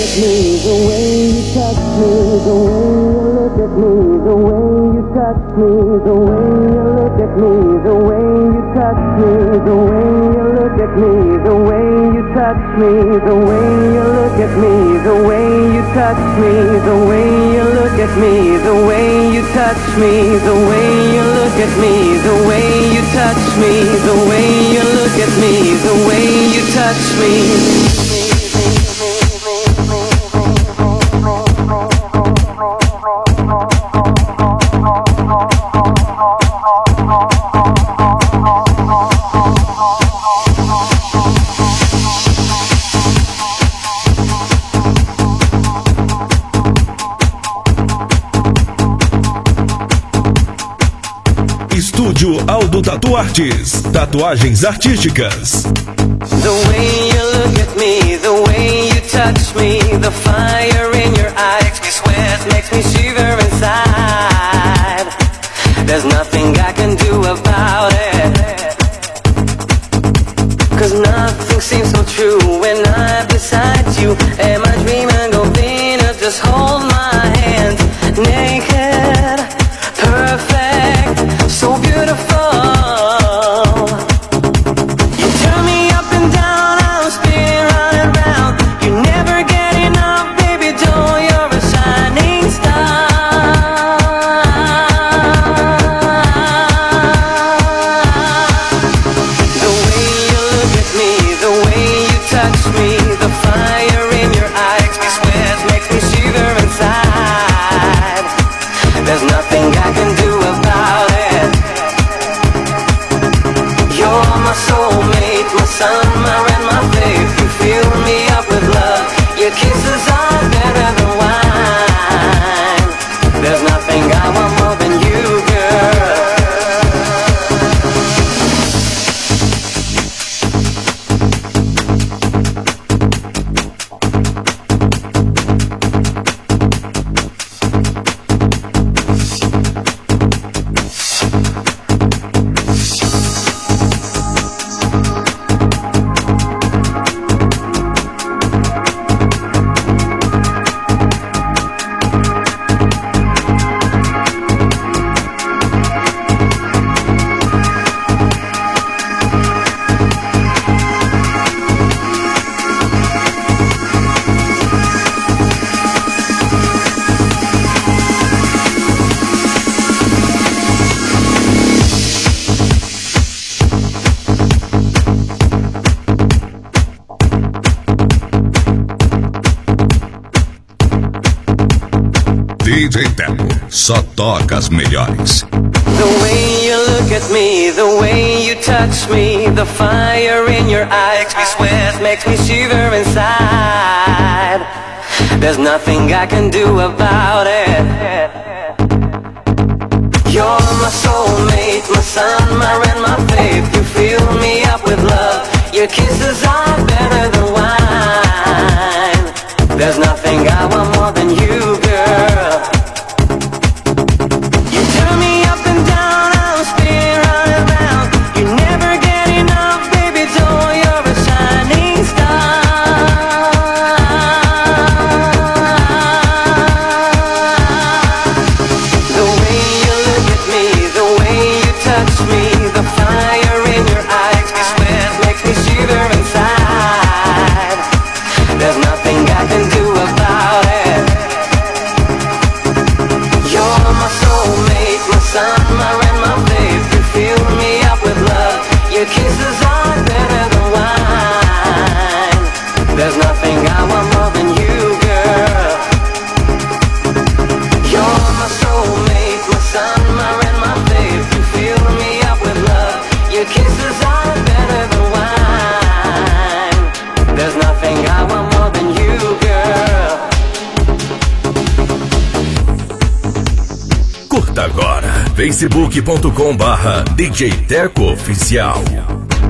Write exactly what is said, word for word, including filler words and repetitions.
Estúdio Aldo Tatuartes, tatuagens artísticas. The way you look at me, the way you touch me, the fire in your eyes makes me sweat, makes me shiver inside. There's nothing I can do about it, 'cause nothing seems so true when I'm beside you. Am I dreaming of being or just hold my hand? Naked, perfect, so beautiful. You turn me up and down, I'm spinning round and round. You never get enough, baby doll, you're a shining star. The way you look at me, the way you touch me, the fire in your eyes makes me sweat, makes me shiver inside. There's nothing I can do about it. You're my soulmate, my sun, my rain, my faith. You fill me up with love. Your kisses are better than wine. There's nothing I want more than you, girl. D J Teco, só toca as melhores. The way you look at me, the way you touch me, the fire in your eyes makes me sweat, makes me shiver inside. There's nothing I can do about it. You're my soulmate, my sun, my rain, my faith. You fill me up with love. Your kisses are better than wine. There's nothing I want more than you, girl. You turn me up and down, I'm spinning round and round. You never get enough, baby doll, you're a shining star. The way you look at me, the way you touch me, the fire in your eyes makes me sweat, makes me shiver inside. There's nothing I can do about it. You're my soulmate, my sun, my rain, my faith. You fill me up with love. Your kisses are better than wine. There's nothing I want more than you, girl. You're my soulmate, my sun, my rain, my faith. You fill me up with love. Your kisses are better than wine. There's nothing I want more than you, girl. Curta agora, facebook ponto com barra D J Teco Oficial.